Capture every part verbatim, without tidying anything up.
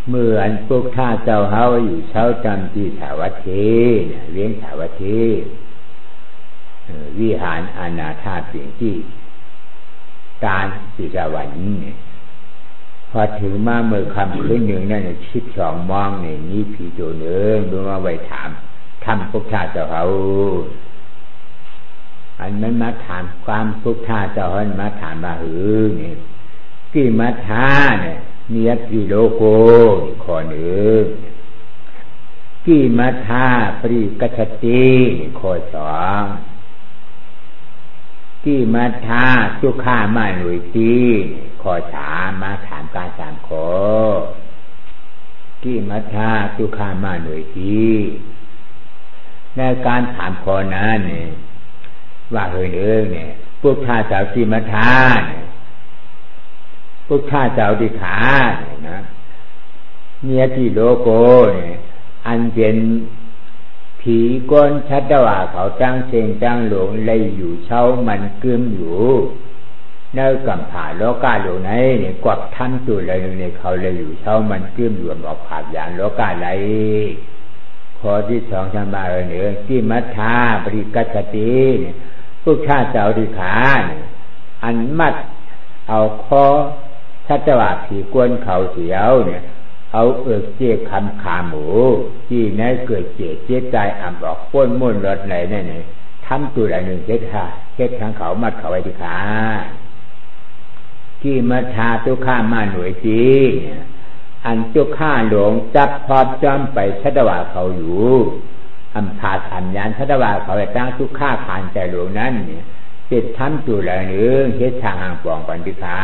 เมื่ออันพวกท่าเจ้าเฮาอยู่เช้าจำที่สาวัตถีเนี่ยเลี้ยงสาวัตถีวิหารอาณาถาเปลี่ยนที่การสิสวรรค์เนี่ยพอถึงมาเมื่อคำคืนหนึ่งนั่นชิบสองมองเนี่ยนี่ผีโจเนื้อดูมาไว้ถามทำพวกท่าเจ้าเฮาอันนั้นมาถามความพวกท่าเจ้าเฮามาถามมาหือเนี่ยกี่มาท่าเนี่ยเนียกิโลโกขอหนึ่งกี่มัทธาปริกัจจติข้อสองกี่มัทธาสุขามาหนุยตีข้อสามมาถามการสามข้อกี่มัทธาสุขามาหนุยตีในการถามข้อนั้นเนี่ยว่าเฮ้ยเอ้ยเนี่ยพวกท่าสาวกี่มัทธาเนี่ยพวกข้าเจ้าดิขาเนี่ยนะเนียที่โลโกเนี่ยอันเป็นผีก้นชัดว่าเขาตั้งเชงตั้งหลงเลยอยู่เช่ามันกึมอยู่เนื้อกำผาโลกาโลไหนเนี่ยกวักท่านตัวเลยเนี่ยเขาเลยอยู่เช่ามันกึมอยู่ออกผาดยานโลกาไหลข้อที่สองทำมาเออเนี่ยที่มัทธาปริกัจจติเนี่ยพวกข้าเจ้าดิขาเนี่ยอันมัดเอาข้อชัตวาผีกวนเขาเสียวเนี่ยเอาเอิกเจี๊ยคำขาหมูที่ไหนเกิดเจี๊ยเจี๊ยใจอ่ำออกป้นมุ่นรถไหนนั่นเนี่ยทำตัวอะไรหนึ่งเจ็ดค่ะเจ็ดทางเขามัดเขาไว้ที่ขาที่มัทธาตุข้ามาหน่วยจีเนี่ยอันตุข้าหลงจับพอบจอมไปชัตวาเขาอยู่อัมพาสัญญาณชัตวาเขาไปตั้งทุกข้าขานใจหลวงนั้นเนี่ยติดทำตัวอะไรหนึ่งเฮ็ดทางห่างปองปันติขา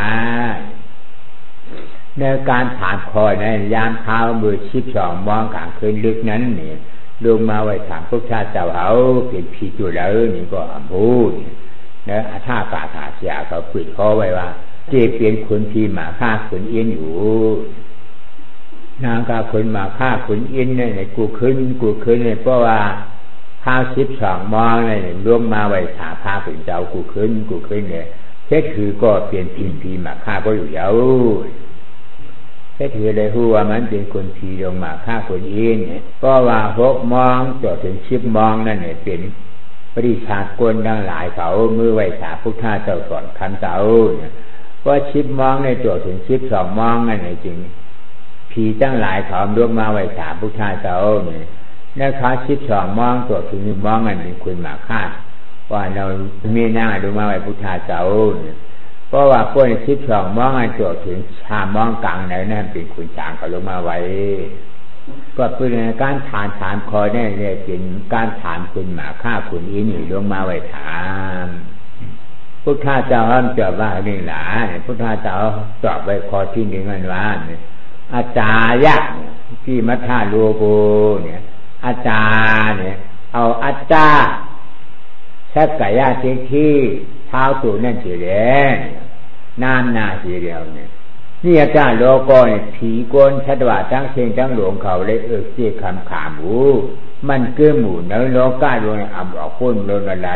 ในการถามคอยในยามเท้ามือชิบสองมองกลางคืนลึกนั้นนี่ลงมาไว้ถามพวกชาติเจ้าเขาเป็นผีจุลแล้วนี่ก็อัมพูดนะท่ากาถาเสียเขาปิดข้อไว้ว่าเจ็บเป็นคนผีหมาฆ่าคนเอียนอยู่นางกาคนหมาฆ่าคนเอียนเนี่ยกูขึ้นกูขึ้นเนี่ยเพราะว่าข้าวชิบสองมองเนี่ยลงมาไว้ถามพาเป็นเจ้ากูขึ้นกูขึ้นเนี่ยแค่ถือก็เปลี่ยนผีผีหมาฆ่าก็อยู่ยาวแค่ถือเลยหัวมันเป็นคนผีลงมาฆ่าคนเองเนี่ยก็ว่าหกมองจอดถึงชิบมองนั่นเนี่ยเป็นปริชากลทั้งหลายเขามือไหวสาพุทธาเจ้าสอนคำเจ้าเนี่ยก็ชิบมองในจอดถึงชิบสองมองนั่นเนี่ยจริงผีทั้งหลายเขาลงมาไหวสาพุทธาเจ้าเนี่ยแล้วเขาชิบสองมองจอดถึงมองนั่นเป็นคนมาฆ่าว่าเรามีหน้าดูมาไว้พุทธาเจ้าเนี่ยเพราะว่าคนชิบสองมองอันตัวถึงชามองกลางไหนนั่นเป็นขุนช้างเขาลงมาไว้ก็เป็นการถามถามคอเนี่ยเนี่ยเป็นการถามคุณหมาฆ่าคุณอีนี่ลงมาไว้ถามพุทธาเจ้าห้ามจอบว่าหนึ่งหลาพุทธาเจ้าจอบไว้ข้อที่หนึ่งอันว่าอาจารย์ที่มัทธาโลโกเนี่ยอาจารย์เนี่ยเอาอาจารย์ชักกายาเช็คที่เท้าตัวนั่นเสียแล้วน้ำนาเสียแล้วเนี่ยนี่อาจารย์โลกอเนี่ยผีโกนชัดว่าทั้งเชียงทั้งหลวงเขาเลยเอิกเสียคำขาหมูมันเกื้อหมูเนื้อโลก้าดวงอ่ำออกพ้นโลนอะไร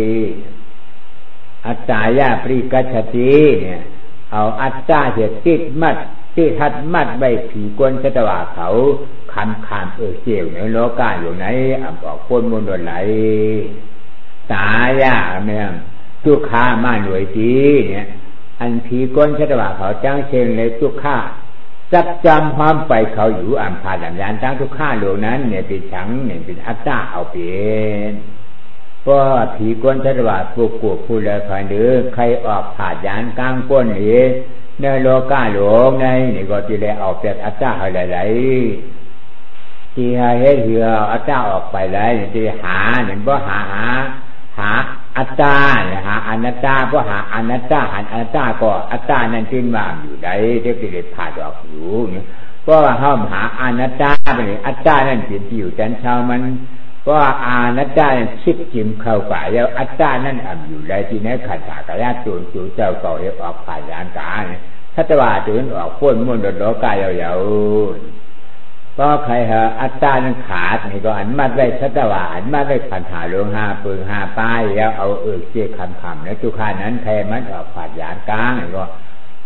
อัตตายาปริกัจจติเนี่ยเอาอัตตาเสียติดมัดติดทัดมัดใบผีโกนชัดว่าเขาคำขามเอิกเสียเนื้อโลก้าดวงไหนอ่ำออกพ้นโลนอะไรตายาเนี่ยทุกข้ามาหน่วยจีเนี่ยอันผีก้นชัตวาเขาจ้างเชงเลยทุกข้าจับจำความไปเขาอยู่อัมพาดัญญาณจ้างทุกข้าโลนั้นเนี่ยเป็นฉังเนี่ยเป็นอัตตาเอาเป็นเพราะผีก้นชัตวาผู้กวดผู้เลยคอยเดือใครออกผาดยานกลางก้นนี่เนื้อโลก้าหลงในนี่ก็จะเลยเอาเป็นอัตตาอะไรๆที่หาเฮ็ดเหืออัตตาออกไปเลยที่หาเนี่ยเพราะหาหาหาอัตตาเนี่ยหาอนัตตาเพราะหาอนัตตาหาอนัตตาก็อัตตานั่นขึ้นมาอยู่ได้เด็กเด็กผ่าดอกอยู่เนี่ยเพราะว่าห้ามหาอนัตตาไปเลยอัตตานั่นเป็นที่อยู่จันเช้ามันเพราะว่าอนัตตาชิบจิ้มเข้าไปแล้วอัตตานั่นอ่ำอยู่ได้ที่ไหนขัดสากายาตูนจูเจ้าเก่าเอฟออกผ่านยานกาเนี่ยทัตวาตูนออกพ้นมุ่นโดดโลกายยาวก็ใครเหรออัตตานั้นขาดนี่ก็อันมัดไว้ชัตวาอันมัดไว้ขันหาลงหาปืนหาป้ายแล้วเอาเอิกเจี๊ยคำคำแล้วทุกขานั้นใครมันออกผาดยานกลางนี่ก็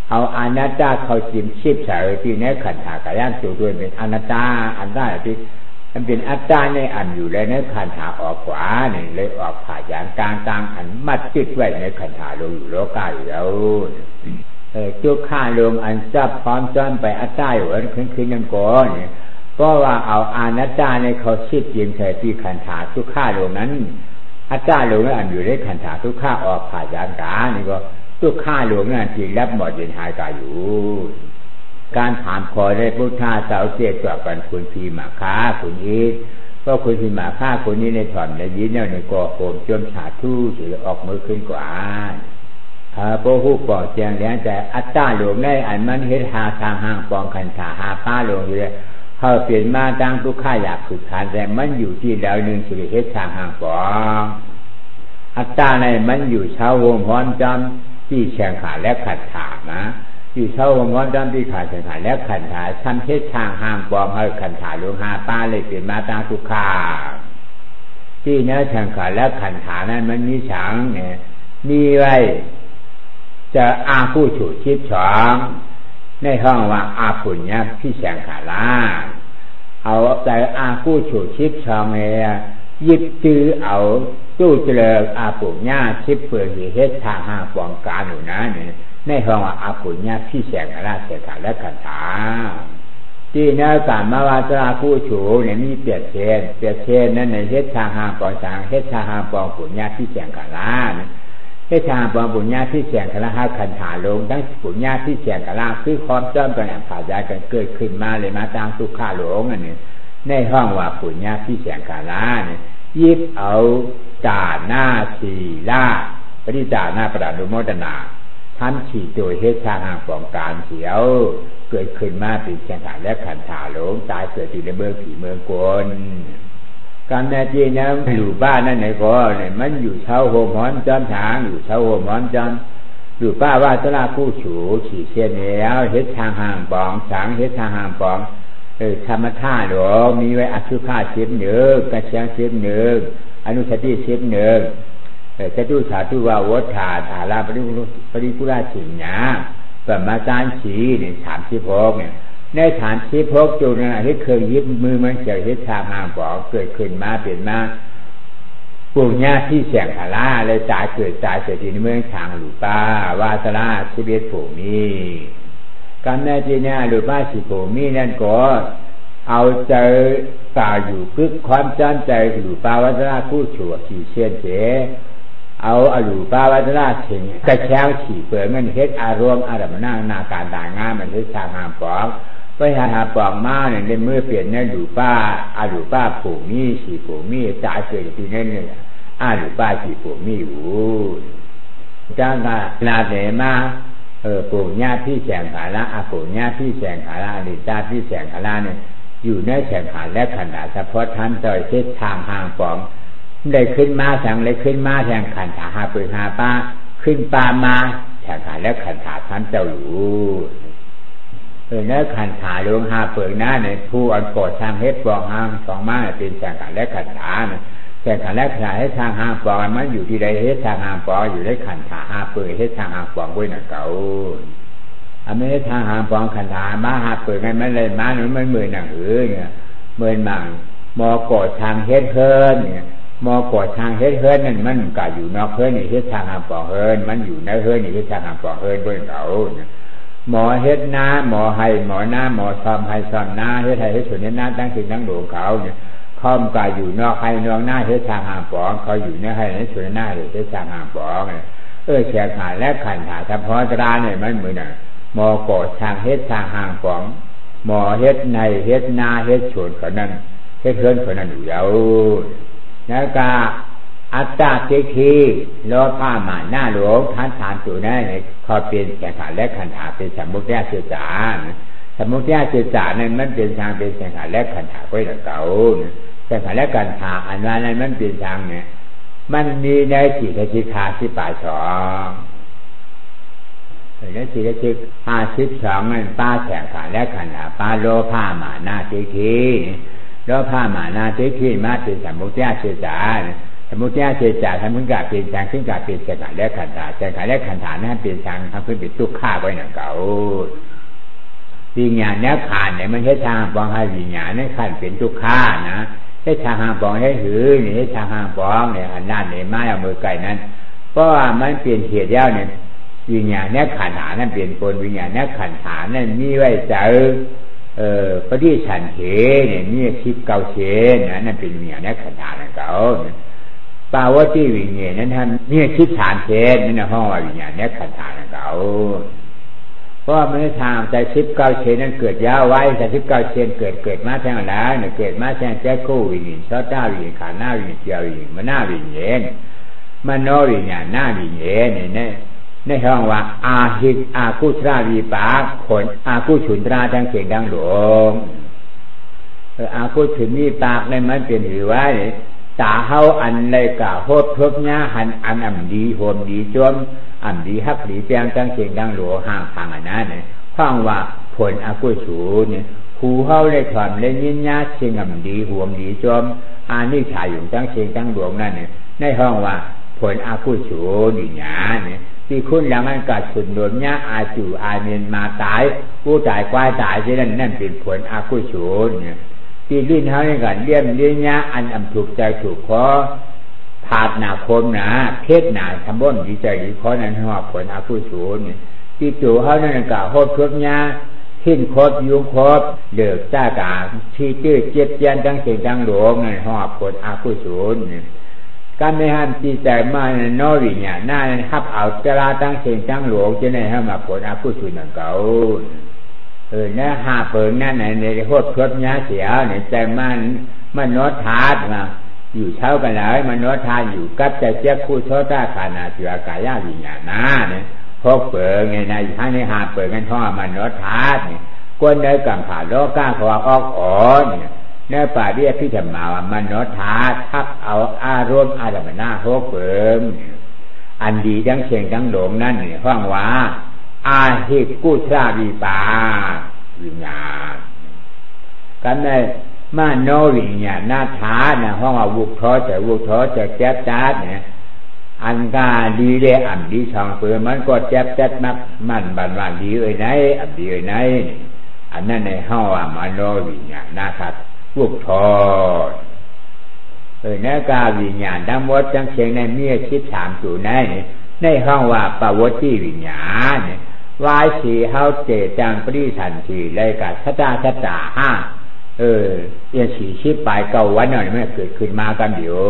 เอาอนัตตาเขาจิ้มชิบใส่ที่ในขันธากายานตัวด้วยเป็นอนัตตาอันได้ที่มันเป็นอัตตาในอันอยู่ในขันธาออกขวาเนี่ยเลยออกผ่าอย่างกลางกลางอันมัดจิตไว้ในขันธาลงอยู่โลกาอยู่แล้วเออจุกข้าลงอันจับพร้อมจอนไปอัตตาอยู่อันขึ้นขึ้นยังก่อนเนี่ยเพราะว่าเอาอนัตตาในเขาชิดจิ้มใส่ที่ขันธาทุกข้าลงนั้นอัตตาลงนั้นอันอยู่ในขันธาทุกข้าออกผ่าอย่างกลางนี่ก็ทุกข้าลงนั้นที่รับหมดเย็นหายกายอยู่การถามขอได้พุทธาสาวเจตกับกันคุณพีมาค้าคุณอีกก็คุณพีมาค้าคุณนี้ในถ่อมในยิ้มเนี่ยในก่อโกมจมฉาทู่ถือออกมือขึ้นกว่าอ่าพวกผู้ปองแจงแล้วแต่อัตตาหลวงได้อันมันเฮ็ดหาทางห่างปองคันขาหาป้าหลวงอยู่เลยเขาเปลี่ยนมาตั้งทุกข้าอยากฝึกขันแต่มันอยู่ที่แล้วหนึ่งสิเฮ็ดทางห่างปองอัตตาในมันอยู่เช้าโฮมพร้อมจำที่แข่งขาและขัดขานะอยู่เช้าโฮมพร้อมจำที่ขาดแข่งขาและขัดขาทำเฮ็ดทางห่างปองให้ขัดขาหลวงหาป้าเลยเปลี่ยนมาตั้งทุกข้าที่เนื้อแข่งขาและขัดขานั้นมันมีฉางเนี่ยมีไว้จะอาผู้ฉูดชิดฉองในห้องว่าอาปุญญาพี่แสงขาลาเอาใจอาผู้ฉูดชิดฉองเนี่ยยิบจื้อเอาตู้เจริญอาปุญญาชิบเปลือกเฮ็ดทางห้าปองการอยู่นะเนี่ยในห้องว่าอาปุญญาพี่แสงขาลาเสกขาและขันธาที่เนื้อการมาวาตราผู้ฉูเนี่ยมีเปียกเชนเปียกเชนนั่นในเฮ็ดทางห้าปองสางเฮ็ดทางห้าปองปุญญาพี่แสงขาลาเฮ็ดทางปองปุญญาที่แสงขาลาหาขันธาลงทั้งปุญญาที่แสงขาลาคือความจำกันผ่าใจกันเกิดขึ้นมาเลยมาตามทุกข้าหลงอันนี้ในห้องว่าปุญญาที่แสงขาลาเนี่ยยิบเอาจาหน้าสีล่าปฏิจาหน้าประดุโมตนาท่านฉีดโดยเฮ็ดทางห่างปองการเสียวเกิดขึ้นมาเป็นแสงขาและขันธาหลงตายเกิดที่ในเมืองผีเมืองกลการแน่จริงนะอยู่บ้านนั่นไหนก็เนี่ยมันอยู่เช้าโฮมหอนจอมช้างอยู่เช้าโฮมหอนจอมอยู่ป้าว่าตลาผู้ฉูฉีเชียนแล้วเฮ็ดทางห่างปองช้างเฮ็ดทางห่างปองเออธรรมท่าหรอมีไว้อสุภาเชียนหนึ่งกระเชียงเชียนหนึ่งอนุสติเชียนหนึ่งเออจะดูสาธุว่าวัฏฐาฐาลาปริปริปุราสิญญาปมาจารฉีเนี่ยสามสิบหกเนี่ยในฐานที่พกจุดนั้นที่เคยยึดมือมันเกี่ยวยึดทางห่างปองเกิดขึ้นมาเปลี่ยนมาปุญญาที่แสงขาลาเลยจ่ายเกิดจ่ายเสร็จในเมืองทางหลุป้าวาสนาชีวิตผูมีการแน่จริงเนี่ยหลุป้าสิผูมีนั่นก็เอาใจตาอยู่พึกความจำใจหลุป้าวาสนาผู้ชั่วขี่เชียนเจเอาอรูปาวาสนาเฉงกระแชวฉี่เปลือกเงินเฮ็ดอารมณ์อารมณ์นั่งนาการด่างงามมันเฮ็ดทางหามปองไปหาหาปองมาเนี่ยในเมื่อเปลี่ยนเนี่ยอรูป้าอรูป้าผูกมีฉี่ผูกมีจ่ายเกิดที่นั่นเนี่ยอรูป้าฉี่ผูกมีอยู่จ้างานาเนมาเออผูกญาติพี่แสงขาละอาผูกญาติพี่แสงขาละอริตาพี่แสงขาละเนี่ยอยู่ในแสงขาและขนาดเฉพาะท่านต่อยเฮ็ดทางหางปองได้ขึ้นมาแสงเลยขึ้นมาแทงขันถาหาปืนหาป้าขึ้นปามาแทงขันแล้วขันถาท่านเจ้าอยู่เออเนื้อขันถาลงหาเปิดหน้าเนี่ยผู้อันโกรธทางเฮ็ดปองห้างสองมาเป็นแทงขันและขันถาเนี่ยแทงขันและขันถาให้ทางหางปองมันอยู่ที่ใดเฮ็ดทางหางปองอยู่ได้ขันถาหาเปิดเฮ็ดทางหางปองด้วยน่ะเก่าอันไม่ได้ทางหางปองขันถามาหาเปิดไงมันเลยมาหนูมันมือหนังเออเนี่ยมือหนังมอโกรธทางเฮ็ดเฮินเนี่ยมอกอดทางเฮ็ดเฮิรนนั่นมันก็อยู่นอกเฮิรนนี่เฮ็ดทางหางปองเฮิรนมันอยู่ในเฮิรนนี่เฮ็ดทางหางปองเฮิรนเบิ่งเอาหมอเฮ็ดนาหมอให้หมอหน้าหมอซ้อมให้ซ้อมหน้าเฮ็ดให้เฮ็ดส่วนนี้หน้าตั้งสิ่งตั้งโดเขาเนี่ยค่อมก็อยู่นอกให้นอกหน้าเฮ็ดทางหางปองเขาอยู่ในให้ในส่วนหน้าเฮ็ดทางหางปองเนี่ยเออแขกหาและขันหาเฉพาะตราเนี่ยมันเหมือนน่ะหมอกอดทางเฮ็ดทางหางปองหมอเฮ็ดในเฮ็ดนาเฮ็ดส่วนเขานั้นเฮ็ดเฮิรนเขานั้นอยู่แล้วแล้วก็อัตตาเจคีโลภะมาหน้าหลวงท่านฐานตัวนั้นเนี่ยเขาเป็นแก่ขาและขันธาเป็นสมุทยศึกษาสมุทยศึกษานั้นมันเป็นทางเป็นแก่ขาและขันธาก็อย่างเก่าแก่ขาและขันธาอันนั้นมันเป็นทางเนี่ยมันมีในจิตสิกขาสิบสองในจิตสิกขาสิบสองมันป้าแก่ขาและขันธาป้าโลภะมาหน้าเจคีโลภะมาหน้าเจคีมาเป็นสมุทยศึกษาสมมติแก้เจจ่าทำขึ้นกาเปลี่ยนแปลงขึ้นกาเปลี่ยนจากและขันธาจากขันและขันธานั้นเปลี่ยนแปลงทำขึ้นเป็นทุกข้าไว้หนังเก่าวิญญาณเนี้ยขาดเนี่ยมันใช้ทางปองให้วิญญาณนั้นขันเป็นทุกข้านะให้ทางหางปองให้หือเนี่ยให้ทางหางปองเนี่ยอันนั้นเนี่ยไม่เอามือไก่นั้นเพราะว่ามันเปลี่ยนเหตุแล้วเนี่ยวิญญาณเนี้ยขันธานั้นเปลี่ยนคนวิญญาณเนี้ยขันธานั้นมีไว้เจอเอ่อปฏิฉันเถเนี่ยมีชิบเก่าเชนนะนั่นเป็นวิญญาณเนี้ยขันธานั้นเก่าปาวติวิญญาณนั้นท่านมีชิบฐานเชนนั่นห้องวิญญาณเนี้ยขันธานั้นเก่าเพราะมันทางใจชิบเก้าเชนนั้นเกิดยาวไว้ใจชิบเก้าเชนเกิดเกิดมาแทงแล้วเนี่ยเกิดมาแทงแจ๊กคู่วิญญาณชอต้าวิญญาณขาหน้าวิญญาณเจียววิญญาณมะหน้าวิญญาณมโนวิญญาณหน้าวิญญาณเนี่ยเนี่ยในห้องว่าอาหิตอากุศลวิปากผลอากุฉุนตราดังเสียงดังหลงเอออากุฉุนวิปากในมันเป็นหรือว่าตาเฮาอันเลยกะโหดทบหญ้าหันอันอ่ำดีโหมดีจมอ่ำดีฮักดีแปลงดังเสียงดังหลวงห่างทางอันนั้นเนี่ยห้องว่าผลอากุฉุนเนี่ยหูเฮาเลยถอนเลยยินญาเสียงอ่ำดีห่วมดีจมอานิชาอยู่ดังเสียงดังหลวงนั่นเนี่ยในห้องว่าผลอากุฉุนอยู่หญ้าเนี่ยที่คุณแล้วมันกัดสุนโดนญาอาจูอาเมียนมาตายผู้ตายควายตายที่นั่นนั่นเป็นผลอากุฉุนเนี่ยที่ลิ้นเขาเนี่ยกันเลี้ยมเลี้ยญาอันอำถูกใจถูกคอผาดหนาคมหนาเพชรหนาทำบ่นดีใจดีคอนั้นหัวผลอากุฉุนเนี่ยที่ตัวเขานั่นกะโหดครบญาทิ้นครบยุงครบเดือดจ้ากาชีจื้อเจ็บเจียนตั้งเสียงตั้งหลวงนั่นหัวผลอากุฉุนเนี่ยการไม่ห้ามจีใจมาในนอวิญญาณหน้านั้นฮับเอาเจราตั้งเสียงตั้งหลวงจะได้ให้มาผลอากุศลนั่นเก่าเออเนี่ยหาเปิงนั่นในในโหดพรดญาเสียในใจมันมันนอทาดมาอยู่เช้ากันแล้วมันนอทาอยู่กับใจเจ้าคู่โชต้าขานาเสือกายาวิญญาณหน้าเนี่ยพกเปิงในในทั้งในหาเปิงกันท่อมันนอทาดเนี่ยก้นได้กังขาโลก้าขวาออกอ๋อเนี่ยเนื้อป่าเรียกพิธมาว่ามันนอทาทับเอาอารมณ์อารมณ์หน้าโหเปิมอันดีดังเชียงดังหลงนั่นเนี่ยห้องว่าอาหิกุศลวิปาวิญญาณกันในมาโนวิญญาณหน้าทาเนี่ยห้องว่าวุกท้อจะวุกท้อจะแจ๊บจัดเนี่ยอันกาดีเลยอ่ำดีช่องเปิมมันก็แจ๊บจัดมักมันบันวันดีเอ้ยไหนอ่ำดีเอ้ยไหนอันนั้นในห้องว่ามาโนวิญญาณหน้าทัดวุกทอเออเนื้อกาวิญญาณทั้งหมดทั้งเชียงในเมียชิดสามสูในในห้องว่าปวติวิญญาณวายสีเฮาเจจังปริสันทีเลยกาชะตาชะตาห้าเออเอียสีชิบปลายเก่าวันหน่อยไม่เกิดขึ้นมากันเดียว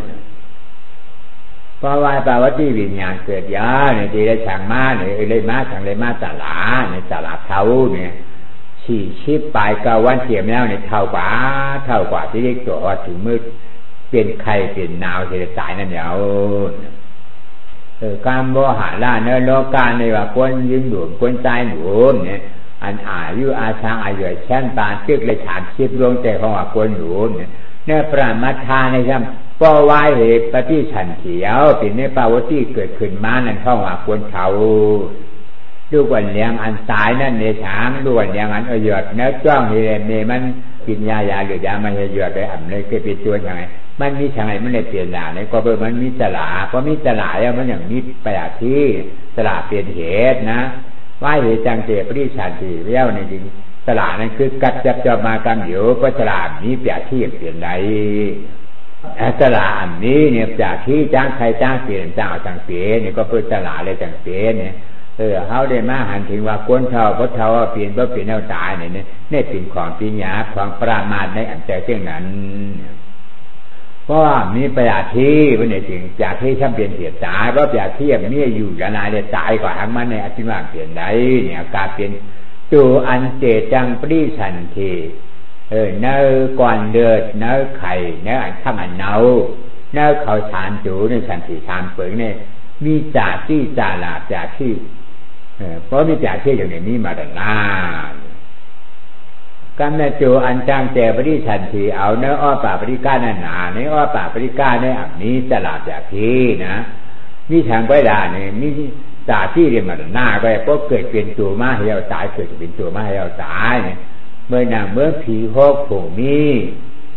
เพราะว่าปวติวิญญาณเกิดยาเนี่ยทีได้ช่างมาเนี่ยเลยมาช่างเลยมาตลาเนี่ยตลาดเท่าเนี่ยสี่ชิบปลายเก่าวันเทียมแล้วเนี่ยเท่ากว่าเท่ากว่าที่เรียกตัวถึงมืดเป็นไข่เป็นนาวเสียตายนั่นเดียวเออการโมหะล่าเนื้อโลกาในว่าคนยืนหนุนคนใจหนุนเนี่ยอันอายุอาช้างอายุแช่นปานตึกเลยฉานชิบลงใจของว่าคนหนุนเนี่ยเนื้อประมาทาในช่ำป้อวายเหตุปฏิฉันเขียวเป็นในปาวติเกิดขึ้นมานั่นเข้าว่าคนเฒ่าดูวันเลี้ยงอันตายนั่นในช้างดูวันเลี้ยงอันเอาหยดเนื้อจ้องเฮเมมันกินยายาหรือยามาเฮหยดไปอ่ำเลยเกิดเป็นตัวยังไงมันมีช่างไงมันเลยเปลี่ยนหนาเนี่ยก็เบอร์มันมีตลาเพราะมีตลาแล้วมันอย่างมีแปลกที่ตลาเปลี่ยนเหตุนะว่าเหตุจังเจปริชันทีเลี้ยวในจริงตลานั้นคือกัดจับจับมากันอยู่เพราะตลาดนี้แปลกที่เปลี่ยนใดตลาดนี้เนี่ยจากที่จ้างใครจ้างเปลี่ยนจ้างเอาจังเปลี่ยนเนี่ยก็เพื่อตลาดเลยจังเปลี่ยนเนี่ยเออเขาได้มาหันถึงว่าก้นเท่าเพราะเท่าเปลี่ยนเพราะเปลี่ยนเอาตายเนี่ยเนี่ยเป็นของปีญาของประมาทในอันใจเช่นนั้นเพราะว่ามีประหยัดที่มันเนี่ยถึงจากที่ช่างเปลี่ยนเสียตายเพราะประหยัดที่ยังมีอยู่ละนายเลยตายกว่าทั้งมันในอธิมาเปลี่ยนได้เนี่ยอาการเปลี่ยนตัวอันเจจังปริสันทีเออเนื้อก่อนเดือดเนื้อไข่เนื้ออันข้างอันเนาเนื้อเขาชานจูในสันติชานเปิงเนี่ยมีจ่าที่จ่าลาจ่าที่เออเพราะมีจ่าที่อย่างนี้มาแต่นานกันนะโจอันจังแต่ปริชันทีเอาเนื้ออ้อป่าปริก้าหนาหนาเนื้ออ้อป่าปริก้าเนี่ยอันนี้ตลาดจากที่นะมีทางไปด่าเนี่ยมีจ่าที่เรียนมาหน้าก็เพราะเกิดเป็นตัวมาให้เราตายเกิดเป็นตัวมาให้เราตายเนี่ยเมื่อนางเมื่อผีหกผงมี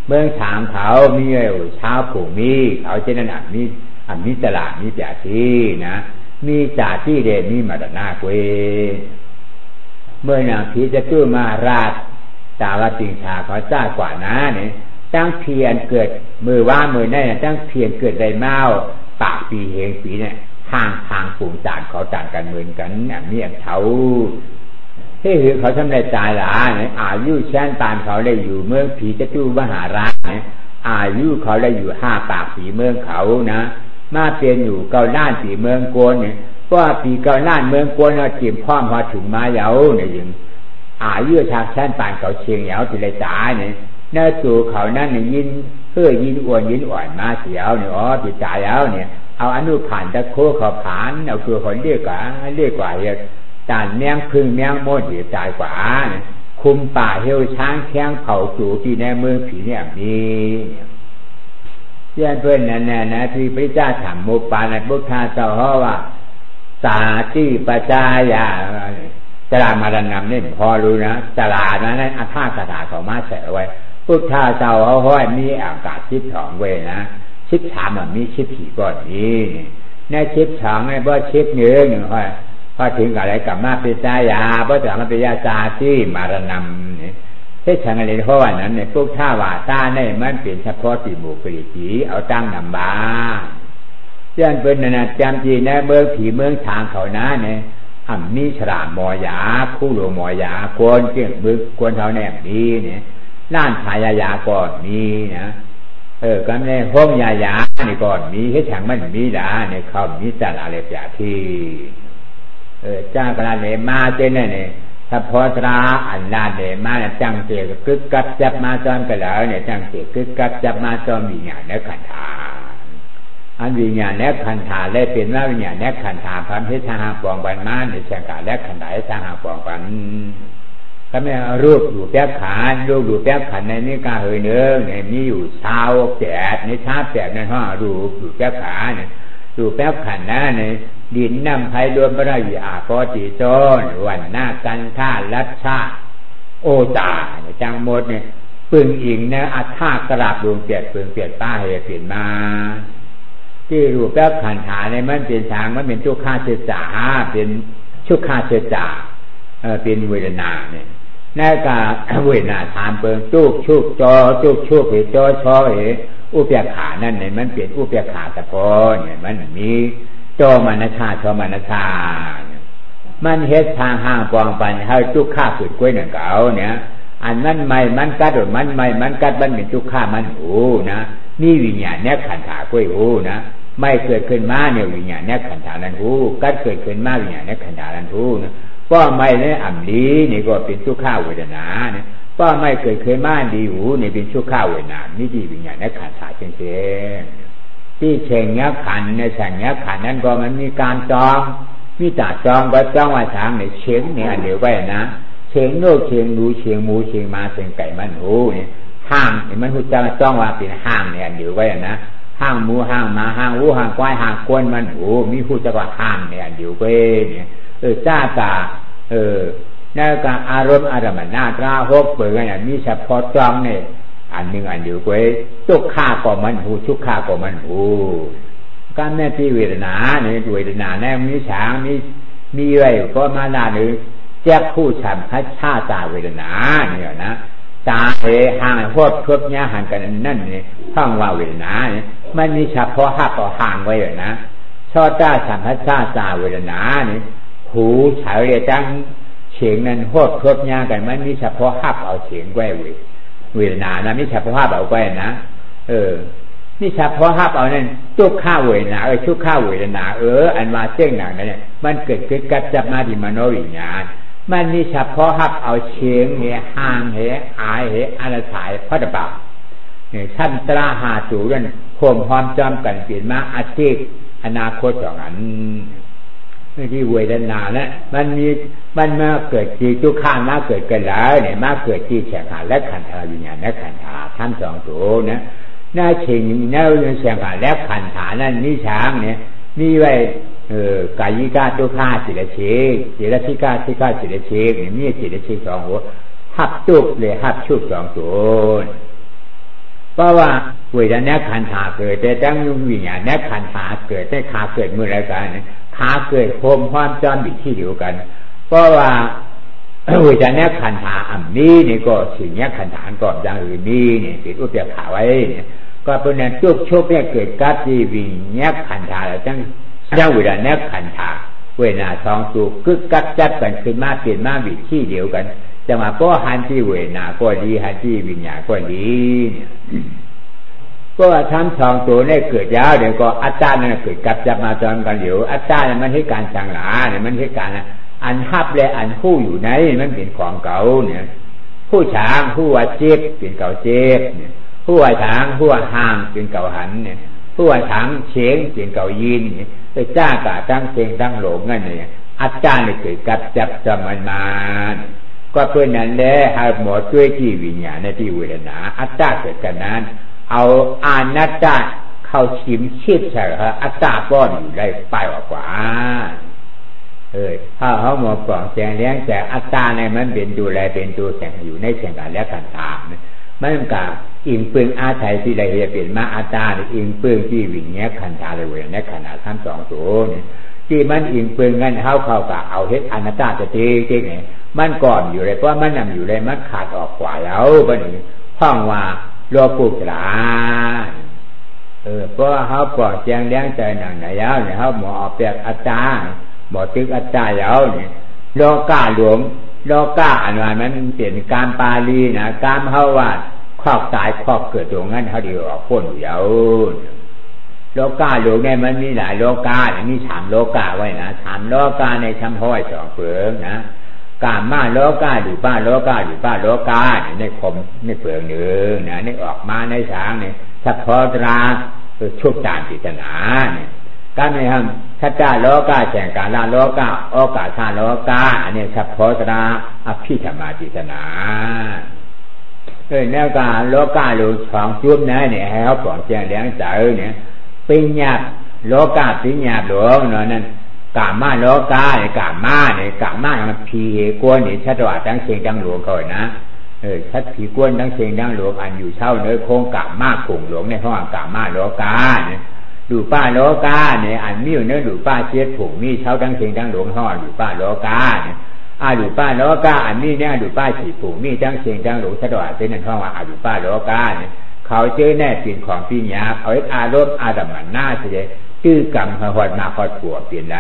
เมืองถางเขามีไอ้เช้าผูกมีเขาเช่นนั้นอ่ะมีอันมีตลาดมีจ่าที่นะมีจ่าที่เดมีมาดนาเกวเมื่อนางผีจะตื้อมาราชตาวติงชาเขาจ้ากว่านะเนี่ยตั้งเพียรเกิดมือว่ามือได้ตั้งเพียรเกิดได้เมาปากปีเฮงปีเนี่ยทางทางปุ่มจานเขาจานกันเหมือนกันเนี่ยเมียนเขาที่คือเขาทำได้ใจหลาเนี่ยอายุแช่นตานเขาได้อยู่เมืองผีจะตู้มหาราชเนี่ยอายุเขาได้อยู่ห้าปากผีเมืองเขานะมาเปลี่ยนอยู่เก้าล้านผีเมืองโกนเนี่ยเพราะปีเก้าล้านเมืองโกนเราจีบพ่อพอถึงมาเยาเนี่ยยังอายุชาแช่นตานเขาเชียงเยาติเลยจ่าเนี่ยเนื้อตัวเขานั่นเนี่ยยินเพื่อยินอ้วนยินอ่อนมาเสียวเนี่ยอ๋อติดใจแล้วเนี่ยเอาอนุผ่านตะโคเขาผ่านเอาตัวคนเรียกกว่าเรียกกว่าเนี่ยจานแมงพึ่งแมงโมดเดียใจกว่าคุมป่าเฮวช้างแข้งเผาจูที่ในเมืองผีเนี่ยมีเพื่อนเพื่อนนั่นน่ะนะที่พระเจ้าถามโมปานะพุทธาเจ้าเพราะว่าสาติปัจจายาจรามาดันนำเนี่ยพอรู้นะจรานะนั่นอาธาคาถาของมาแสไว้พุทธาเจ้าเขาห้อยมีอากาศชิดสองเวนะชิดสามมันมีชิดผีก่อนนี้ในชิดสองในบ่ชิดเนื้อหนึ่งห้อยพอถึงอะไรกับมาเป็นใจยาเพราะจากมาเป็นยาจาที่มารนำเนี่ยเช่นฉันอะไรเพราะว่านั้นเนี่ยพวกท่าว่าตาเนี่ยมันเป็นเฉพาะติบุกริจีเอาตั้งนำบาเช่นเป็นนันจำจีในเมืองผีเมืองทางเขานะเนี่ยอ่ำมีฉลามมอยาคู่หลวงมอยาควรเกี่ยงบึกควรเท่าแนบดีเนี่ยล้านชายายาก่อนมีนะเออกันในห้องยายานี่ก่อนมีให้ฉันมันมีด่าเนี่ยเขามีจาอะไรแบบที่เออจ้ากระเนมาเจนเนี่ยถ้าพอตราอันลาเนมาเนี่ยจังเจกกึกกัดจับมาจอมกันแล้วเนี่ยจังเจกึกกัดจับมาจอมวิญญาณและขันธาอันวิญญาณและขันธาได้เป็นว่าวิญญาณและขันธาพร้อมที่ทางหางปองปันมาในเชิงการและขันธาทางหางปองปันก็ไม่รูปอยู่แป๊บขารูปอยู่แป๊บขันในนี้กาเฮยเนื้อเนี่ยมีอยู่เช้าแปดในชาแปดในห้องรูปอยู่แป๊บขาเนี่ยรูปแป๊บขันนะเนี่ยดินน้ำไผ่รวมพระวิอาปอติโซนวันหน้ากันท่าลัชชาโอตาเนี่ยจังหมดเนี่ยปึงอิงนะอัฐากราบดวงเปียดปึงเปียดป้าเหตุเปลี่ยนมาที่รูปแป๊บขันฐานในมันเป็นทางมันเป็นชุกข้าเสจาเป็นชุกข้าเสจาเออเป็นเวทนาเนี่ยในการเวทนาทานเปิงจุกชุกจอจุกชุกเหจอชอเหอุปยาขานั่นเนี่ยมันเป็นอุปยาขาตะพอเนี่ยมันมีจอมานชาชอมานชามันเฮ็ดทางห้างปองปันให้จุกข้าฝืนกล้วยหนึ่งเก่าเนี่ยอันมันไม่มันกัดหรือมันไม่มันกัดมันเป็นจุกข้ามันหูนะนี่วิญญาณแนบขันธากล้วยหูนะไม่เกิดขึ้นมาเนี่ยวิญญาณแนบขันธานันหูกัดเกิดขึ้นมาวิญญาณแนบขันธานันหูนะก็ไม่เนี่ยอ่ำดีนี่ก็เป็นทุกข้าเวทนาเนี่ยก็ไม่เกิดขึ้นมาดีหูนี่เป็นทุกข้าเวทนานี่ที่วิญญาณแนบขันธาเฉยๆที่เชงเนี้ยขันในแฉงเนี้ยขันนั้นก็มันมีการจองมีจัดจองก็จ้องว่าช้างในเชงเนี่ยเดี๋ยวไว้นะเชงโลกเชงดูเชงมูเชงมาเชงไก่มันหูเนี่ยห้างเนี่ยมันหูจะมาจ้องว่าเป็นห้างเนี่ยเดี๋ยวไว้นะห้างมูห้างมาห้างวูห้างควายห้างกวนมันหูมีหูจะว่าห้างเนี่ยเดี๋ยวไว้เนี่ยเออจ้าตาเออในการอารมณ์อารมณ์นาตราหกเปิดกันมีเฉพาะจ้องเนี่ยอันหนึ่งอันเดียวไว้ทุกข้าก็มันหูทุกข้าก็มันหูการแม่ที่เวทนาเนี่ยเวทนาแน่มีฉางมีมีอะไรก็มาหน้าหนึ่งแจ๊กคู่ฉันพัชชาตาเวทนาเนี่ยนะตาเหห่างโคตรทุบเนี้ยห่างกันนั่นเนี่ยท่องว่าเวทนาเนี่ยมันมีเฉพาะหักก็ห่างไว้เลยนะชอต้าฉันพัชชาตาเวทนาเนี่ยหูเฉยเลยจังเฉียงนั้นโคตรทุบเนี้ยกันมันมีเฉพาะหักเอาเฉียงไว้เวทนานะมีเฉพาะหักเอาไว้นะเออนี่เฉพาะหับเอานั่นทุกข้าเวทนาเออทุกข้าเวทนาเอออันว่าเจ้งหนังนั่นเนี่ยมันเกิดขึ้นกับจับมาที่มโนวิญญาณมันนี่เฉพาะหับเอาเชียงเหห่างเหอายเหอนาสายพระตบะเนี่ยท่านตราหาจูนั่นโฮมหอมจอมกันเปลี่ยนมาอาชีพอนาคตอย่างนั้นที่เวทนาเนี่ยมันมีมันมาเกิดที่ทุกข้ามาเกิดกันแล้วเนี่ยมาเกิดที่แฉกขาและขันธาวิญญาณและขันธาท่านสองตัวเนี่ยน่าเชิงน่าเรื่องเสียงขาและขันธานั่นนี่ช้างเนี่ยมีไว้เอ่อกายิกาตุฆาจิตเชกจิตสิกาสิกาจิตเชกเนี่ยมีจิตเชกสองหัวหับจุกเลยหับชุบสองตัวเพราะว่าเวทนาขันธ์ขาเกิดแต่ตั้งวิญญาณขันธ์ขาเกิดแต่ขาเกิดเมื่อไรกันขาเกิดโฮมความจำบิดที่เดียวกันเพราะว่าเวทนาขันธ์ขาอันนี้นี่ก็สิ่งนี้ขันธ์ฐานก่อนอย่างอื่นนี่เนี่ยติดอุปยาขาไว้เนี่ยก็เพราะนั้นโชคโชคเนี่ยเกิดกัดที่วิญญาณขันธ์ขาแล้วจังจังเวทนาขันธ์ขาเวทนาสองตัวกึกกัดจัดกันขึ้นมาเปลี่ยนมาบิดที่เดียวกันจะมาเพราะหันที่เวทนาก็ดีหันที่วิญญาณก็ดีเนี่ยก็ทำสองตัวนี่เกิดยาวเดี๋ยวก็อัตตาเนี่ยเกิดกับจับมาจอนกันอยู่อัตตาเนี่ยมันให้การสังหาเนี่ยมันให้การอันฮับและอันคู่อยู่ไหนมันเป็นของเก่าเนี่ยผู้ช้างผู้ว่าเจ็บเป็นเก่าเจ็บเนี่ยผู้ว่าช้างผู้ว่าห่างเป็นเก่าหันเนี่ยผู้ว่าช้างเฉียงเป็นเก่ายินเนี่ยไปจ้ากะตั้งเชงตั้งโหลงนั่นเนี่ยอัตตาเนี่ยเกิดกับจับจำมันมาก็เพื่อนนั้นแหละให้หมอช่วยที่วิญญาณในที่เวทนาอัตตาเกิดกันนั้นเอาอานัตตาเข้าชิมชิดใช่ฮะอัตตาก้อนอยู่ได้ไปกว่าเออถ้าเขาหมอกล่องแสงเลี้ยงแต่อัตตาในมันเป็นดูแลเป็นตัวแสงอยู่ในแสงการและการตามมันกับอิงเปิงอาศัยที่ละเอียดเป็นมาอัตตาอิงเปิงที่วิญญาณขันธาเลยเว้ยในขณะทั้งสองตัวนี่ที่มันอิงเปิงงั้นเขาเข้ากับเอาเฮ็ดอนัตตาจะเจ๊เจ๊ไงมันก่อนอยู่เลยเพราะมันนำอยู่เลยมันขาดออกกว่าแล้วบัดนี้ห้องว่าโลกุตระเออเพราะเขาปล่อยแจงเลี้ยงใจหนังไหนยาวเนี่ยเขาหมอเปียกอัตตาหมอตึกอัตตายาวเนี่ยโลกาหลวงโลกาอันว่ามันเปลี่ยนการปาลีนะการเขาว่าครอบตายครอบเกิดตรงนั้นเขาเดียวออกพ้นอยู่ยาวโลกาหลวงเนี่ยมันมีหลายโลกาเนี่ยมีสามโลกาไว้นะสามโลกาในชั้นห้อยสองเฟืองนะกามาโลกาหรือป้าโลกาหรือป้าโลกาในคมในเปลืองหนึ่งนะนี่ออกมาในช้างเนี่ยสัพพตราชุบจานจิตนาเนี่ยการไม่ทำทัตตาโลกาแข่งการละโลกาโอกาสาโลกาอันนี้สัพพตราอภิธรรมาจิตนาเออแล้วก็โลกาหรือสองจุดนะเนี่ยให้เขาปล่อยแจงเลี้ยงใจเนี่ยปิญญาโลกาปิญญาหลวงเนาะนั่นกามาโลกาเนี่ยกามาเนี่ยกามามันผีกวนเนี่ยชัดว่าทั้งเชียงทั้งหลวงเขานะเออชัดผีกวนทั้งเชียงทั้งหลวงอันอยู่เช่าเนื้อโคงกามาคงหลวงในห้องกามาโลกาเนี่ยดูป้าโลกาเนี่ยอันมีอยู่เนื้อดูป้าเชียดผงมีเช่าทั้งเชียงทั้งหลวงห้องดูป้าโลกาเนี่ยอาดูป้าโลกาอันมีเนี่ยดูป้าฉีผงมีทั้งเชียงทั้งหลวงชัดว่าเป็นนั่นห้องว่าอาดูป้าโลกาเนี่ยเขาเจอแน่สิ่งของปีญาเอาอารมณ์อาดัมมันหน้าเฉยตื้อกรรมหอดมาหอดผัวเปลี่ยนไร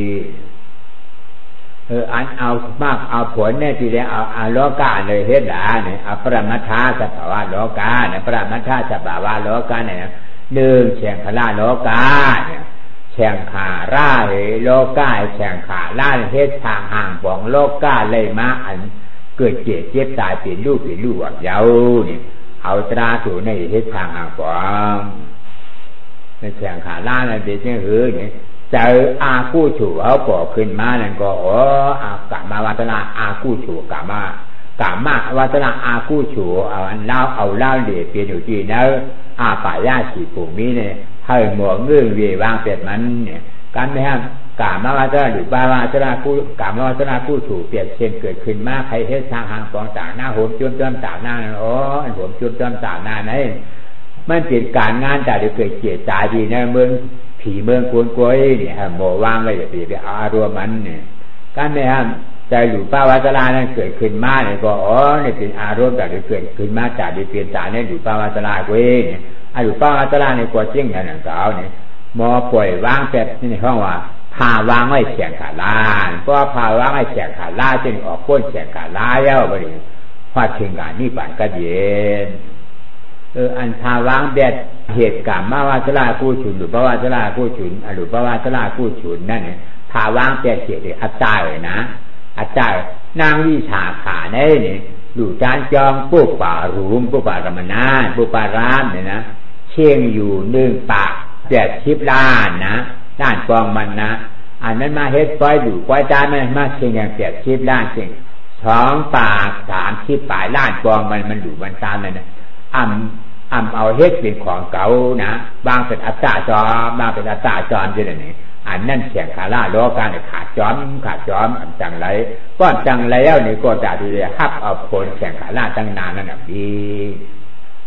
เอออันเอามากเอาผลเนี่ยทีเดียวเอาอาโลกาเลยเฮ็ดหลาเนี่ยเอาปรมัตถาสภาวะโลกาเนี่ยปรมัตถาสภาวะโลกาเนี่ยหนึ่งแข่งขาล่าโลกาเนี่ยแข่งขาร่าเหโลกาแข่งขาล่าเฮ็ดทางห่างปองโลกาเลยมาอันเกิดเจ็บเจ็บตายเปลี่ยนรูปเปลี่ยนรูปแบบยาวเนี่ยเอาตราถูในเฮ็ดทางห่างปองในแข่งขาล่านั่นเป็นเนี่ยคือเนี่ยเจออากู้ถูเอาปอกขึ้นมานั่นก็อ๋ออากามาวัฒนาอากู้ถูกามากามาวัฒนาอากู้ถูเอาอันเล่าเอาเล่าเดียเปลี่ยนอยู่ที่นั่นอาป่ายาฉีดปุ่มนี้เนี่ยให้หมวกเงื่อนเวียวางเสร็จมันเนี่ยการไม่ห้ามกามาวัฒนาหรือปาวัฒนากู้กามาวัฒนากู้ถูเปลี่ยนเช่นเกิดขึ้นมาใครเฮ็ดทางห่างปองต่างหน้าโหมจุ่มจ้ำต่างหน้าอ๋อโหมจุ่มจ้ำต่างหน้าไหนมันเป็นการงานแต่เดี๋ยวเกิดเกียรติใจดีในเมืองผีเมืองกวนกวยเนี่ยหมอว่างไว้แบบนี้ไปอารมณ์มันเนี่ยการไม่ห้ามใจหลุดป้าวัตลานั้นเกิดขึ้นมาเนี่ยก็อ๋อเนี่ยเป็นอารมณ์แต่เดี๋ยวเกิดขึ้นมาจากเดี๋ยวเปลี่ยนใจเนี่ยหลุดป้าวัตลาเว้ยเนี่ยหลุดป้าวัตลาเนี่ยก็เชี่ยงอย่างนั้นก็เอาเนี่ยหมอป่วยวางแบบนี่ในห้องว่าพาวางไว้แข่งขาลาเพราะพาวางไว้แข่งขาลาจึงออกพ้นแข่งขาลาแล้วไปเลยพอถึงงานนี่ปั่นก็เย็นเอออันพาวางแบบเหตุการณ์มาว่าสลากู้ฉุนหรือเพราะว่าสลากู้ฉุนหรือเพราะว่าสลากู้ฉุนนั่นเนี่ยพาวางแบบเหตุเลยอัตตาเลยนะอัตตานางวิชาขาเนี่ยเนี่ยดูจานจองปุ๊บป่ารูมปุ๊บป่ากรรมนาปุ๊บป่ารามเนี่ยนะเชี่ยงอยู่หนึ่งปากแปดชิบล้านนะด้านฟองมันนะอันนั้นมาเฮ็ดปล่อยดูปล่อยจานมันมาเชี่ยงอย่างแปดชิบล้านเชี่ยงสองปากสามชิบปลายล้านฟองมันมันดูมันตามเลยนะอ่ำอ่ำเอาเฮ็ดเป็นของเก่านะบางเป็นอัตตาจอมบางเป็นอัตตาจอมจะไหนอันนั่นแข่งขาล่าล้อการขาดจอมขาดจอมอันจังไรก้อนจังแล้วนี่ก็จะดีเลยฮับเอาผลแข่งขาล่าตั้งนานนั่นแหละดี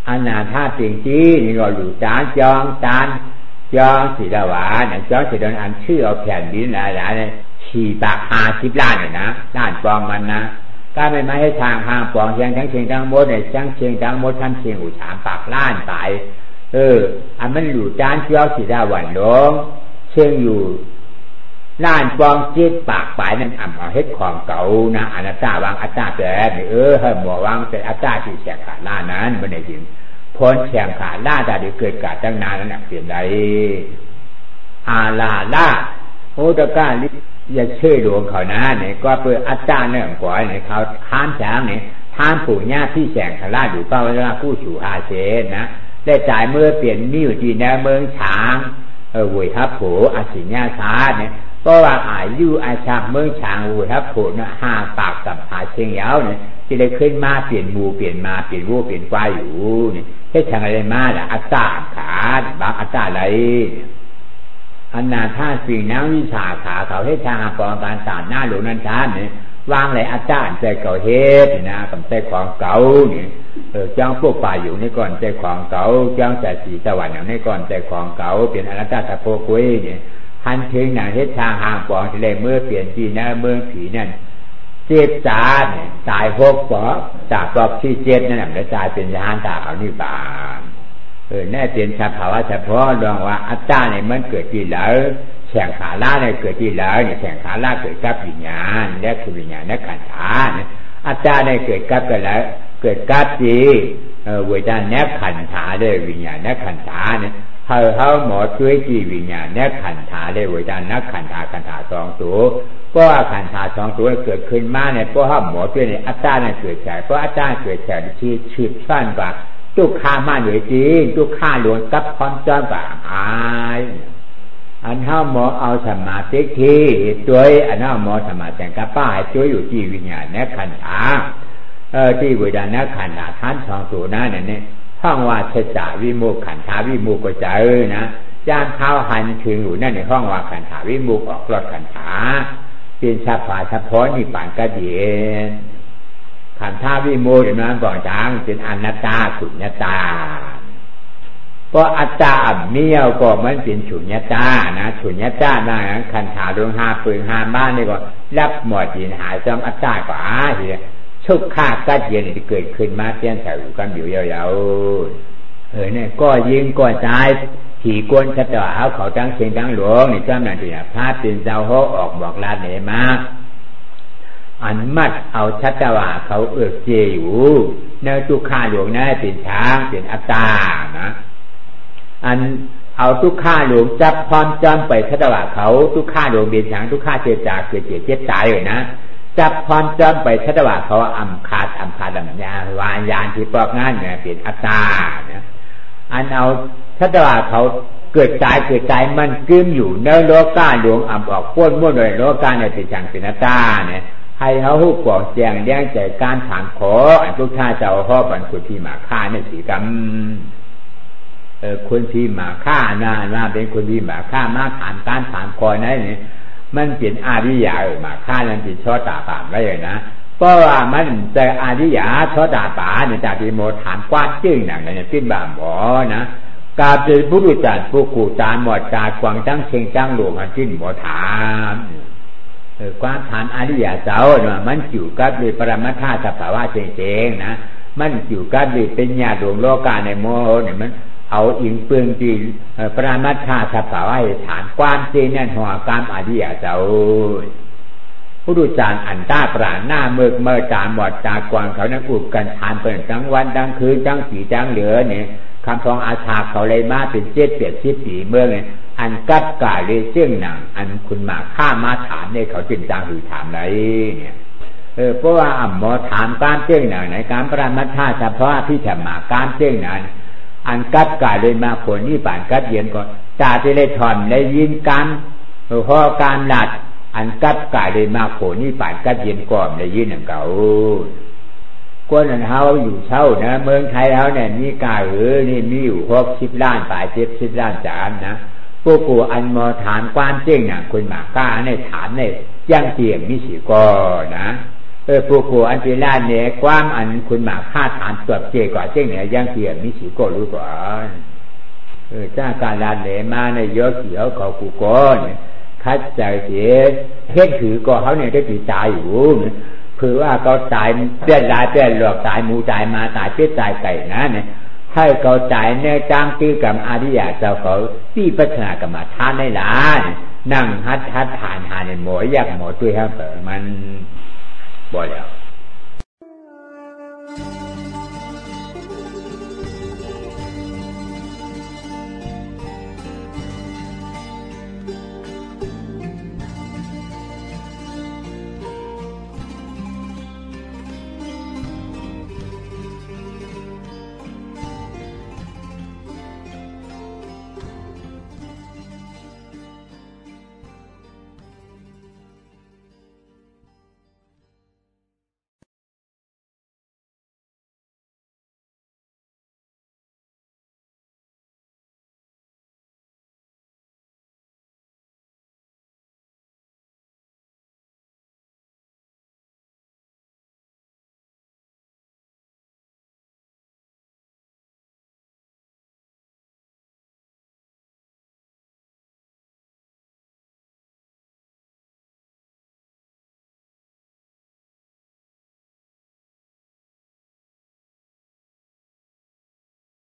อันนาท่าจริงจีนี่ก็อยู่จานจองจานจองสีดาวาเนี่ยจองสีดาวอันชื่อเอาแผ่นดินอะไรเนี่ยสี่ปากห้าสิบล้านเนี่ยนะล้านปองมันนะก็ไม่ไม่ให้ทางห้างปองเชียงทั้งเชียงทั้งหมดเนี่ยจังเชียงทั้งหมดท่านเชียงอุฉามปากล้านตายเอออันมันอยู่จานจองสีดาวันหลวงเชียงอยู่ล้านปองจิตปากปลายนั่นอ่ำเอาเฮ็ดของเก่านะอนาตาวางอาตาแต่เออให้หมอวางแต่อาตาที่แฉกขาล่านั้นมันได้จริงพ้นแฉกขาล่าแต่ได้เกิดกาตั้งนานแล้วเปลี่ยนใดอาลาล่าโหตะก้าลิอย่าเชื่อหลวงเขานะเนี่ยก็เพื่ออาตาเนี่ยก่อนเนี่ยเขาท่านช้างเนี่ยท่านปู่ย่าที่แฉกขาล่าอยู่เป้าเวลาผู้สู่อาเชนนะได้จ่ายเมื่อเปลี่ยนนิ้วที่แนวเมืองช้างเออวุยทับโผอาศิญญาชาเนี่ยเพราะว่าอายุอาชาเมืองช้างวุยทับโผนะห้าปากกับหาเชียงยาวเนี่ยที่ได้ขึ้นมาเปลี่ยนมูเปลี่ยนมาเปลี่ยนวัวเปลี่ยนควายอยู่เนี่ยแค่ช่างอะไรมาล่ะอาตาขาบางอาตาอะไรอันนาท่าสิ่งน้ำวิชาขาเขาให้ช่างปองการสานหน้าหลวงนันทานเนี่ยวางเลยอาจารย์ใจเก่าเฮ็ดนะกับใจของเก่าเนี่ยเออจ้างพวกป่าอยู่ในก่อนใจของเก่าจ้างแต่สีสวรรค์อย่างในก่อนใจของเก่าเปลี่ยนอนัตตาตะโพกุยเนี่ยหันถึงหนังเฮ็ดทางห่างปองทะเลเมื่อเปลี่ยนที่หน้าเมืองผีนั่นเจ็บจาเนี่ยตายหกปอจากปอบที่เจ็ดนั่นแหละแล้วตายเป็นยานตาเขานี่บาเออแน่เป็นสภาวะเฉพาะดวงว่าอาจารย์เนี่ยมันเกิดที่แล้วแข่งขาล่าเนี่ยเกิดที่แล้วเนี่ยแข่งขาล่าเกิดกับวิญญาณและคือวิญญาณนักขันธาเนี่ยอาจารย์เนี่ยเกิดกับกันแล้วเกิดกับจีเออวิญญาณนักขันธาเลยวิญญาณนักขันธาเนี่ยเขาเขาหมอช่วยจีวิญญาณนักขันธาเลยวิญญาณนักขันธาขันธาสองตัวเพราะว่าขันธาสองตัวเกิดขึ้นมาเนี่ยเพราะว่าหมอช่วยเนี่ยอาจารย์เนี่ยเกิดใจเพราะอาจารย์เกิดใจที่ชืบสั้นกว่าทุกข้ามาอยู่จริงทุกข้าหลวงกับความจำกว่าอายอันเท่าหมอเอาสมาธิที่ด้วยอันเท่าหมอสมาธิกับป้าให้ช่วยอยู่ที่วิญญาณนักขันธาเออที่วิญญาณนักขันธาท่านสองตัวนั้นเนี่ยห้องว่าเฉจาวิมุขขันธาวิมุขก็จะเออนะย่างเข้าหันถึงอยู่นั่นในห้องว่าขันธาวิมุขออกรถขันธาเป็นสภาเฉพาะนิพพานก็ดีขันธาวิมุขเนี่ยมันก่อนจางเป็นอนัตตาสุญญตาเพราะอัตตาเมี่ยวก็มันเป็นสุญญตานะสุญญตานะขันธาดวงห้าปืนห้าบ้านนี่ก็รับหมดยินหายจอมอัตตากว่าทีเดียวชุกข้ากัดเย็นที่เกิดขึ้นมาเปลี่ยนแถวกันอยู่ยาวๆเออเนี่ยก็ยิงก็ตายขี่กวนชัดต่อเอาเขาตั้งเชียงตั้งหลวงนี่เจ้าหน้าที่พาเป็นเจ้าโฮออกบอกลาเหนมาอันมัดเอาชัตวาเขาเอือกเจอยู่เนื้อทุกข้าหลวงนั่นเป็นช้างเป็นอัตตานะอันเอาทุกข้าหลวงจับพร้อมจำไปชัตวาเขาทุกข้าหลวงเป็นช้างทุกข้าเจจ่าเกิดเจ็บเจ็บตายเลยนะจับพร้อมจำไปชัตวาเขาอ่ำขาดอ่ำขาดอ่ำยาวานยานที่ปอกงานเนี่ยเป็นอัตตานะอันเอาชัตวาเขาเกิดตายเกิดตายมันกึ้มอยู่เนื้อโลกาหลวงอ่ำออกพ้นม้วนเลยโลกาเนี่ยเป็นช้างเป็นอัตตาเนี่ยให้เขาหูกบอกแจงแย้งใจการถามขออันทุกท่าเจ้าพ่อบันคุณที่มาฆ่าเนี่ยสีกรรมเออคนที่มาฆ่าน่าน่าเป็นคนที่มาฆ่ามาถามการถามขอนั่นนี่มันเป็นอาริยาเออมาฆ่านั่นเป็นชอตาป่ามได้เลยนะเพราะว่ามันแต่อาริยาชอตาป่าเนี่ยจากที่โมถามกว้านจึ้งหนังเนี่ยปิ้นบ่าหมอนะกาเป็นผู้รู้จักผู้กูจานหมดจากกวางจังเชียงจังหลวงอันที่หมอถามความถามอริยเจ้าเนี่ยมันอยู่กับวิปรมัตถสภาวะเจงๆนะมันอยู่กับวิปัญญาดวงโลกาในโมเนี่ยมันเอาอิงเปลืองจีปรมัตถสภาวะฐานความจริงนั่นหัวการอริยเจ้าผู้ดูจานอันต้าปราณหน้าเมือกเมื่อจานหมดจากกวางเขานั่งอุบกันทานเปิดทั้งวันทั้งคืนทั้งสีทั้งเหลือเนี่ยคำทองอาชาเขาเลยมาเป็นเจ็ดเปียดสิบปีเมื่อเนี่ยอันกัดกาเลยเชื่องหนังอันคุณมาฆ่ามาถามเนี่ยเขาจึงจางหือถามไรเนี่ยเออเพราะว่าอ่ำหมอถามการเชื่องหนังในการปรามัตถาเฉพาะที่จะมาการเชื่องหนังอันกัดกาเลยมาผลนี่ป่านกัดเย็นก่อนจ่าที่ได้ถอนได้ยินการพอการหลัดอันกัดกาเลยมาผลนี่ป่านกัดเย็นก่อนได้ยินหนังเก่าคนนั้นเขาอยู่เช่านะเมืองไทยเขาเนี่ยมีกาหรือนี่มีอยู่หกสิบล้านป่ายเจ็ดสิบล้านจานนะพวกกูอันมอถามความจริงน่ะคุณหมากล้าในถามในย่างเตียงมิสิกอนะเออผู้ผู้อันที่ล้านเนี่ยความอันคุณหมาฆ่าทานตัวเจก่อนเจ้งเนี่ยยังเกี่ยมีสีก็รู้ก่อนเออจ้าการล้านเนี่ยมาในยกเกี่ยวเขากูก่อนคัดใจเสียเฮ็ดถือก็เขาเนี่ยได้ถือตายอยู่เผื่อว่าเขาตายเปี้ยนลายเปี้ยนหลอกตายมูตายมาตายเปี้ยนตายไก่นะเนี่ยให้เขาตายในจ้างตื้อกับอาริยะเจ้าเขาที่พัฒนากับมาทานในร้านนั่งฮัดฮัดทานทานในหมอยักหมอตุ้ยฮะเปิดมันบ่แล้ว